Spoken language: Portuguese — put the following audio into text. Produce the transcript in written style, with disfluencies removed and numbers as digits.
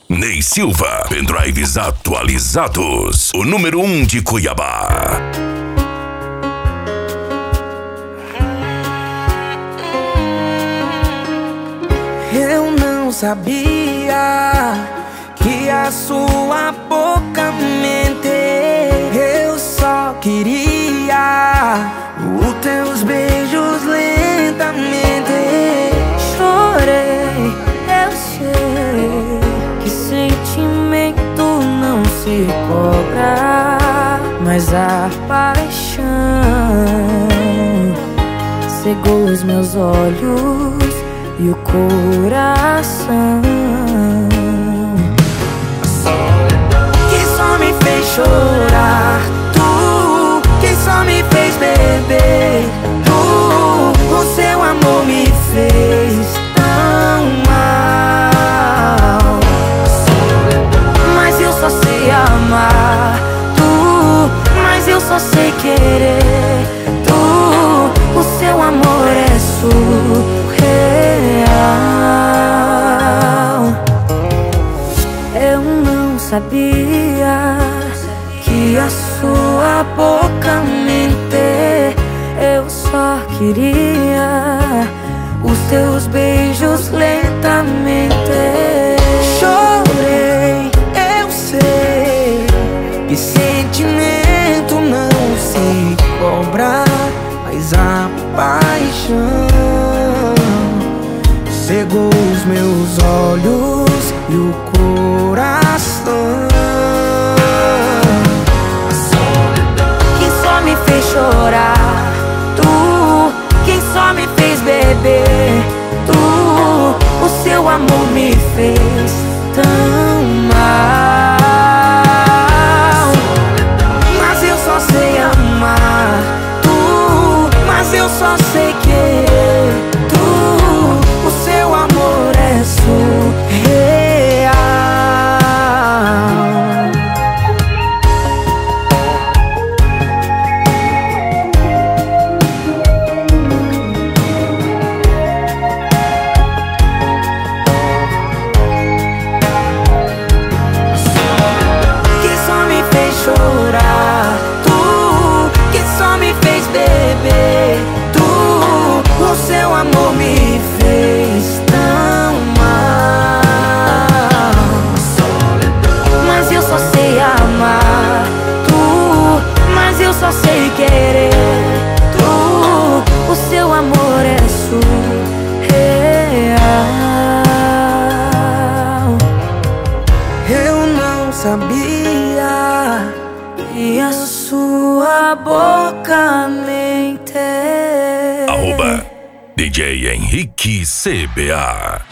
Ney Silva, pendrives atualizados. O número 1 de Cuiabá. Eu não sabia que a sua boca mente. Eu só queria os teus beijos lentamente. Chorei, eu sei que sentimento não se cobra, mas a paixão cegou os meus olhos e o coração, que só me fez chorar. Tu, que só me fez beber. Tu, o seu amor me fez tão mal. Mas eu só sei amar. Tu, mas eu só sei querer. Tu, o seu amor é surreal. eu não sabia que a sua boca mente. Eu só queria os teus beijos lentamente. Chorei, eu sei que sentimento não se cobra, mas a paixão cegou os meus olhos e o coração, Quem só me fez chorar, tu, quem só me fez beber. Tu, o seu amor me fez tão mal. mas eu só sei amar. Tu, mas eu só sei querer. Tu, o seu amor é surreal. Que só me fez chorar. Tu, que só me fez beber. Tu, o seu amor me fez tão mal. Mas eu só sei amar. Tu, mas eu só sei querer. Tu, o seu amor é surreal. Eu não sabia E a sua boca mente. @DJ Henrique CBA.